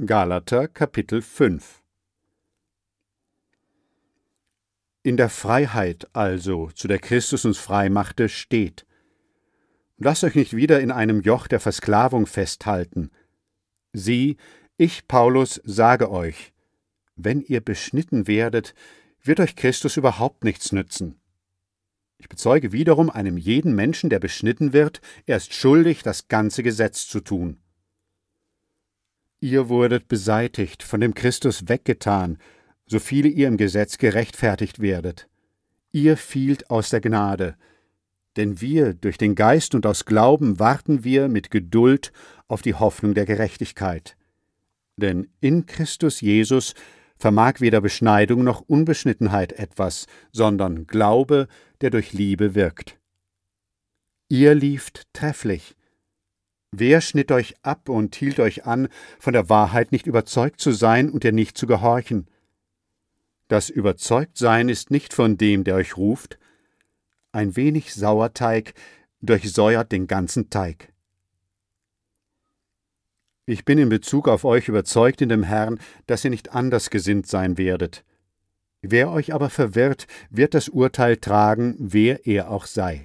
Galater Kapitel 5. In der Freiheit also, zu der Christus uns frei machte, steht. Lasst euch nicht wieder in einem Joch der Versklavung festhalten. Sieh, ich, Paulus, sage euch, wenn ihr beschnitten werdet, wird euch Christus überhaupt nichts nützen. Ich bezeuge wiederum einem jeden Menschen, der beschnitten wird, er ist schuldig, das ganze Gesetz zu tun. Ihr wurdet beseitigt, von dem Christus weggetan, so viele ihr im Gesetz gerechtfertigt werdet. Ihr fielt aus der Gnade, denn wir, durch den Geist und aus Glauben, warten wir mit Geduld auf die Hoffnung der Gerechtigkeit. Denn in Christus Jesus vermag weder Beschneidung noch Unbeschnittenheit etwas, sondern Glaube, der durch Liebe wirkt. Ihr lieft trefflich. Wer schnitt euch ab und hielt euch an, von der Wahrheit nicht überzeugt zu sein und ihr nicht zu gehorchen? Das Überzeugtsein ist nicht von dem, der euch ruft. Ein wenig Sauerteig durchsäuert den ganzen Teig. Ich bin in Bezug auf euch überzeugt in dem Herrn, dass ihr nicht anders gesinnt sein werdet. Wer euch aber verwirrt, wird das Urteil tragen, wer er auch sei.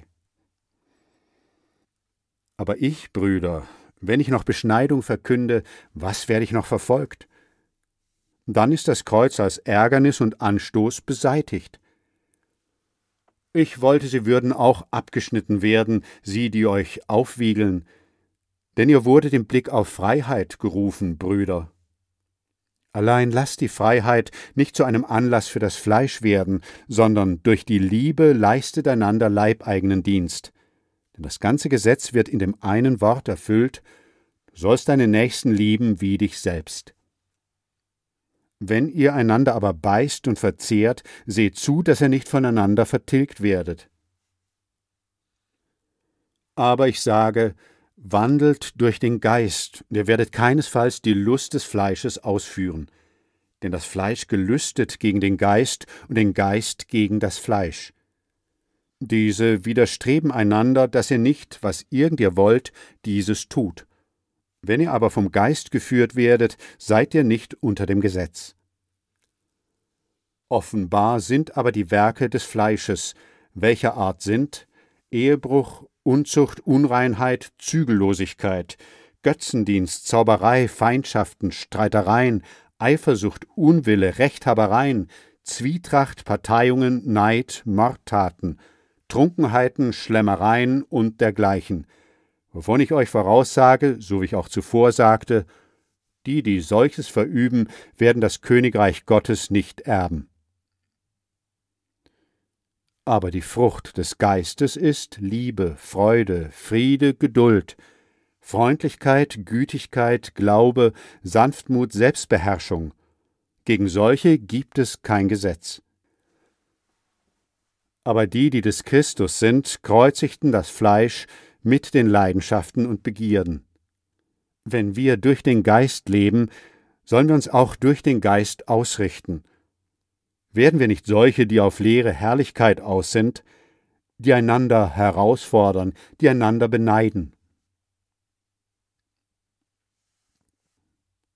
Aber ich, Brüder, wenn ich noch Beschneidung verkünde, was werde ich noch verfolgt? Dann ist das Kreuz als Ärgernis und Anstoß beseitigt. Ich wollte, sie würden auch abgeschnitten werden, sie, die euch aufwiegeln, denn ihr wurdet im Blick auf Freiheit gerufen, Brüder. Allein lasst die Freiheit nicht zu einem Anlass für das Fleisch werden, sondern durch die Liebe leistet einander leibeigenen Dienst. Denn das ganze Gesetz wird in dem einen Wort erfüllt: Du sollst deinen Nächsten lieben wie dich selbst. Wenn ihr einander aber beißt und verzehrt, seht zu, dass ihr nicht voneinander vertilgt werdet. Aber ich sage, wandelt durch den Geist, und ihr werdet keinesfalls die Lust des Fleisches ausführen. Denn das Fleisch gelüstet gegen den Geist und den Geist gegen das Fleisch. Diese widerstreben einander, dass ihr nicht, was irgend ihr wollt, dieses tut. Wenn ihr aber vom Geist geführt werdet, seid ihr nicht unter dem Gesetz. Offenbar sind aber die Werke des Fleisches, welcher Art sind: Ehebruch, Unzucht, Unreinheit, Zügellosigkeit, Götzendienst, Zauberei, Feindschaften, Streitereien, Eifersucht, Unwille, Rechthabereien, Zwietracht, Parteiungen, Neid, Mordtaten, Trunkenheiten, Schlemmereien und dergleichen, wovon ich euch voraussage, so wie ich auch zuvor sagte, die solches verüben, werden das Königreich Gottes nicht erben. Aber die Frucht des Geistes ist Liebe, Freude, Friede, Geduld, Freundlichkeit, Gütigkeit, Glaube, Sanftmut, Selbstbeherrschung. Gegen solche gibt es kein Gesetz. Aber die des Christus sind, kreuzigten das Fleisch mit den Leidenschaften und Begierden. Wenn wir durch den Geist leben, sollen wir uns auch durch den Geist ausrichten. Werden wir nicht solche, die auf leere Herrlichkeit aus sind, die einander herausfordern, die einander beneiden?